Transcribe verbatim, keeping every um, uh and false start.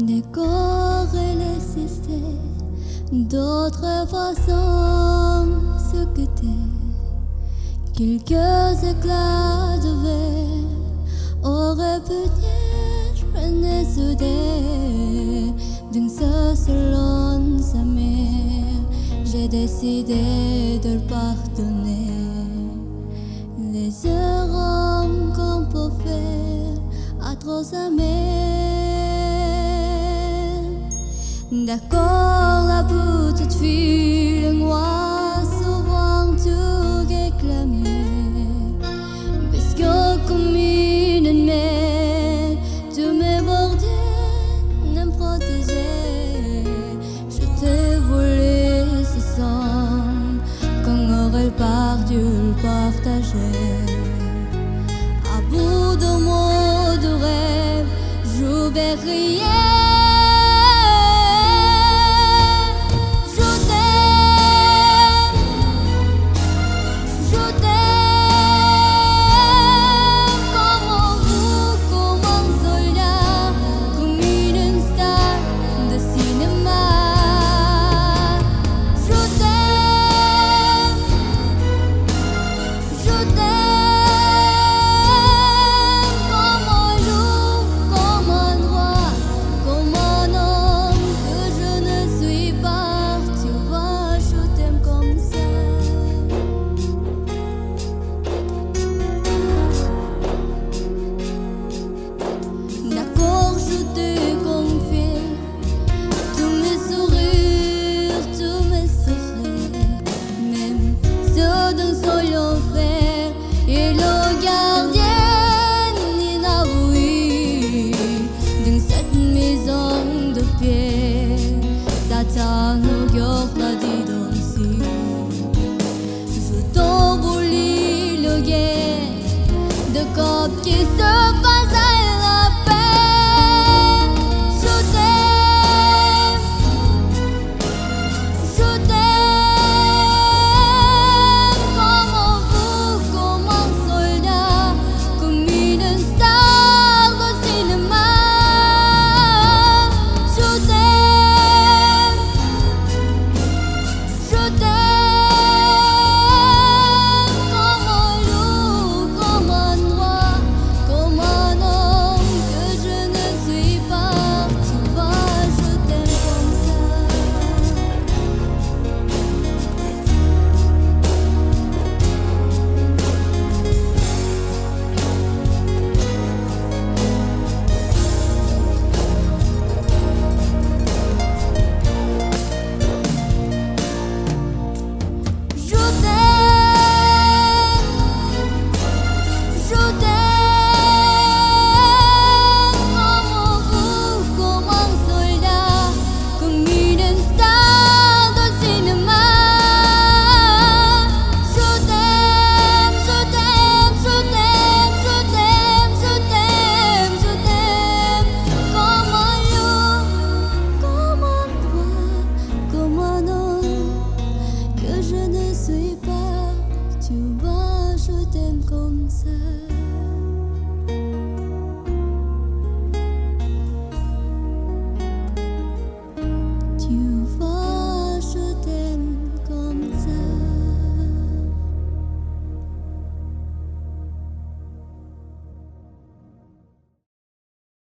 Des corps il existait d'autres façons ce que t'es. Quelques éclats de verre auraient peut-être ramené soudé d'un seul salon sa mère. J'ai décidé de le pardonner. Les erreurs qu'on peut faire à trop jamais. D'accord, la petite fille, le noir, souvent tout réclamé. Parce que comme une mère, tu m'es bordé, ne me protéger. Je t'ai volé ce sang, quand aurait parti le partager. À bout de mots de rêve, je vais rien. Et le gardien inavoué dans cette maison de pierre, Satan nous garde la dit je t'envolie le guet de corps qui se passe à la paix. Je t'aime, je t'aime. Je ne suis pas, tu vois, je t'aime comme ça.